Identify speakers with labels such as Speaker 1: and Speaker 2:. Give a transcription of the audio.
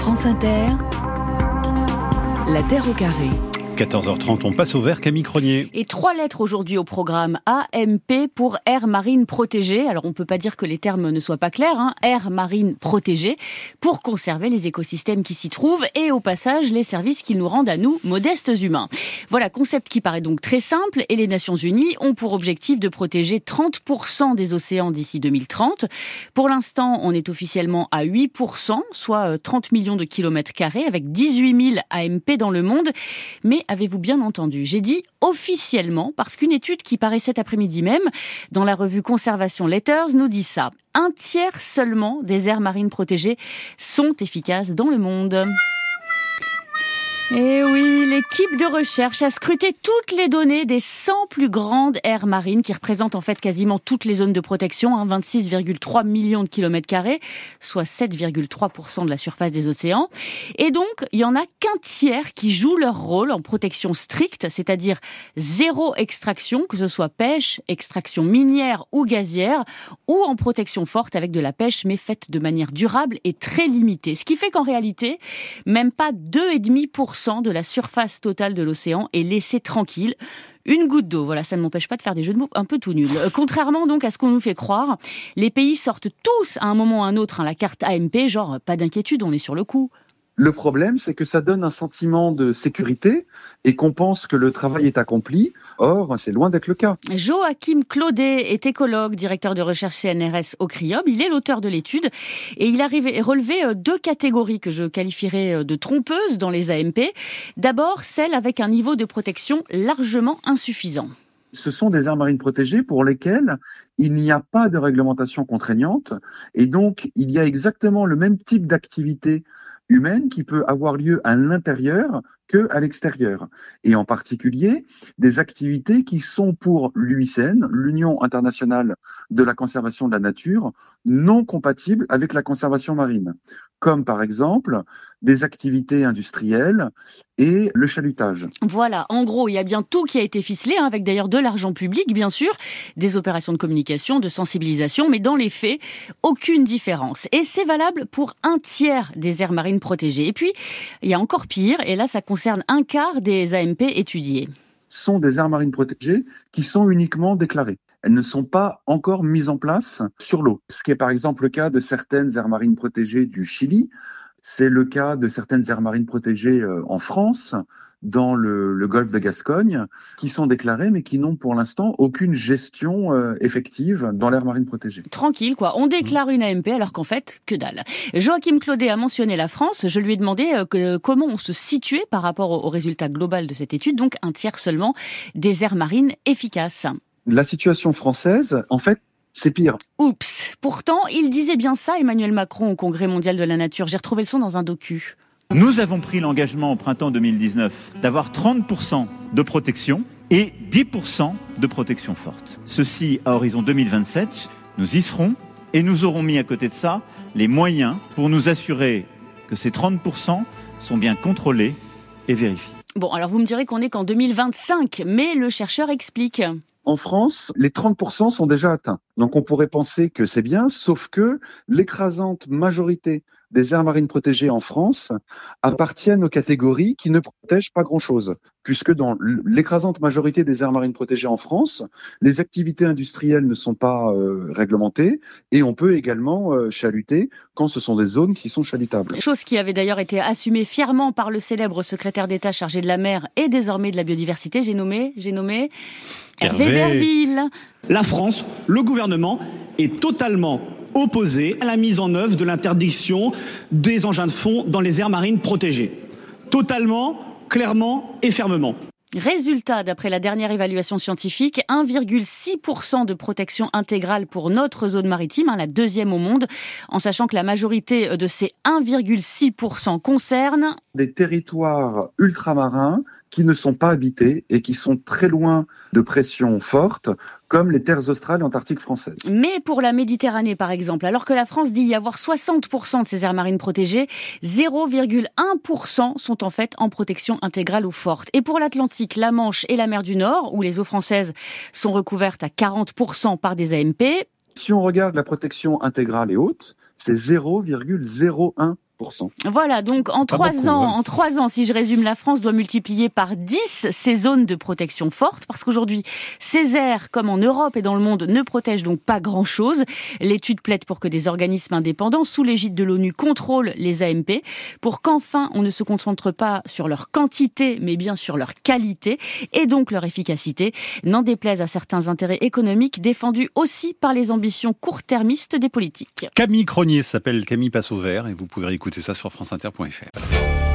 Speaker 1: France Inter, la Terre au carré.
Speaker 2: 14h30, on passe au vert, Camille Cronier.
Speaker 3: Et 3 lettres aujourd'hui au programme. AMP pour aire marine protégée. Alors on peut pas dire que les termes ne soient pas clairs, aire marine protégée, pour conserver les écosystèmes qui s'y trouvent et au passage les services qu'ils nous rendent à nous, modestes humains. Voilà, concept qui paraît donc très simple et les Nations Unies ont pour objectif de protéger 30% des océans d'ici 2030. Pour l'instant, on est officiellement à 8%, soit 30 millions de kilomètres carrés avec 18 000 AMP dans le monde. Mais avez-vous bien entendu? J'ai dit officiellement parce qu'une étude qui paraît cet après-midi même dans la revue Conservation Letters nous dit ça. 1/3 seulement des aires marines protégées sont efficaces dans le monde. Et oui, l'équipe de recherche a scruté toutes les données des 100 plus grandes aires marines qui représentent en fait quasiment toutes les zones de protection, 26,3 millions de kilomètres carrés, soit 7,3% de la surface des océans. Et donc, il y en a qu'un tiers qui jouent leur rôle en protection stricte, c'est-à-dire zéro extraction, que ce soit pêche, extraction minière ou gazière, ou en protection forte avec de la pêche, mais faite de manière durable et très limitée. Ce qui fait qu'en réalité, même pas 2,5% de la surface totale de l'océan est laissée tranquille. Une goutte d'eau, voilà, ça ne m'empêche pas de faire des jeux de mots un peu tout nuls. Contrairement donc à ce qu'on nous fait croire, les pays sortent tous à un moment ou à un autre la carte AMP, genre pas d'inquiétude, on est sur le coup.
Speaker 4: Le problème, c'est que ça donne un sentiment de sécurité et qu'on pense que le travail est accompli. Or, c'est loin d'être le cas.
Speaker 3: Joachim Claudet est écologue, directeur de recherche CNRS au CRIOB. Il est l'auteur de l'étude et il a relevé 2 catégories que je qualifierais de trompeuses dans les AMP. D'abord, celle avec un niveau de protection largement insuffisant.
Speaker 4: Ce sont des aires marines protégées pour lesquelles il n'y a pas de réglementation contraignante et donc il y a exactement le même type d'activité humaine qui peut avoir lieu à l'intérieur qu'à l'extérieur. Et en particulier, des activités qui sont pour l'UICN, l'Union internationale de la conservation de la nature, non compatibles avec la conservation marine. Comme par exemple des activités industrielles et le chalutage.
Speaker 3: Voilà, en gros, il y a bien tout qui a été ficelé, avec d'ailleurs de l'argent public, bien sûr, des opérations de communication, de sensibilisation, mais dans les faits, aucune différence. Et c'est valable pour 1/3 des aires marines protégées. Et puis, il y a encore pire, et là, ça concerne 1/4 des AMP étudiées.
Speaker 4: Ce sont des aires marines protégées qui sont uniquement déclarées. Elles ne sont pas encore mises en place sur l'eau. Ce qui est par exemple le cas de certaines aires marines protégées du Chili. C'est le cas de certaines aires marines protégées en France, dans le golfe de Gascogne, qui sont déclarées mais qui n'ont pour l'instant aucune gestion effective dans l'aire marine protégée.
Speaker 3: Tranquille, quoi. On déclare une AMP alors qu'en fait, que dalle. Joachim Claudet a mentionné la France. Je lui ai demandé comment on se situait par rapport au résultat global de cette étude, donc 1/3 seulement des aires marines efficaces.
Speaker 4: La situation française, en fait, c'est pire.
Speaker 3: Oups. Pourtant, il disait bien ça, Emmanuel Macron, au Congrès mondial de la nature. J'ai retrouvé le son dans un docu.
Speaker 5: Nous avons pris l'engagement au printemps 2019 d'avoir 30% de protection et 10% de protection forte. Ceci à horizon 2027, nous y serons et nous aurons mis à côté de ça les moyens pour nous assurer que ces 30% sont bien contrôlés et vérifiés.
Speaker 3: Bon, alors vous me direz qu'on n'est qu'en 2025, mais le chercheur explique.
Speaker 4: En France, les 30% sont déjà atteints. Donc on pourrait penser que c'est bien, sauf que l'écrasante majorité des aires marines protégées en France appartiennent aux catégories qui ne protègent pas grand-chose. Puisque dans l'écrasante majorité des aires marines protégées en France, les activités industrielles ne sont pas réglementées et on peut également chaluter quand ce sont des zones qui sont chalutables.
Speaker 3: Chose qui avait d'ailleurs été assumée fièrement par le célèbre secrétaire d'État chargé de la mer et désormais de la biodiversité, j'ai nommé Hervé Berville.
Speaker 6: La France, le gouvernement, est totalement opposé à la mise en œuvre de l'interdiction des engins de fond dans les aires marines protégées. Totalement, clairement et fermement.
Speaker 3: Résultat, d'après la dernière évaluation scientifique, 1,6% de protection intégrale pour notre zone maritime, la 2e au monde, en sachant que la majorité de ces 1,6% concernent
Speaker 4: des territoires ultramarins qui ne sont pas habités et qui sont très loin de pression forte, comme les terres australes et antarctiques françaises.
Speaker 3: Mais pour la Méditerranée, par exemple, alors que la France dit y avoir 60% de ses aires marines protégées, 0,1% sont en fait en protection intégrale ou forte. Et pour l'Atlantique, la Manche et la mer du Nord, où les eaux françaises sont recouvertes à 40% par des AMP.
Speaker 4: Si on regarde la protection intégrale et haute, c'est 0,01%.
Speaker 3: Voilà, donc en 3 ans, si je résume, la France doit multiplier par 10 ces zones de protection forte, parce qu'aujourd'hui, ces aires, comme en Europe et dans le monde, ne protègent donc pas grand-chose. L'étude plaide pour que des organismes indépendants, sous l'égide de l'ONU, contrôlent les AMP, pour qu'enfin on ne se concentre pas sur leur quantité, mais bien sur leur qualité, et donc leur efficacité, n'en déplaise à certains intérêts économiques défendus aussi par les ambitions court-termistes des politiques.
Speaker 2: Camille Cronier s'appelle Camille passe au vert et vous pouvez écouter ça sur franceinter.fr.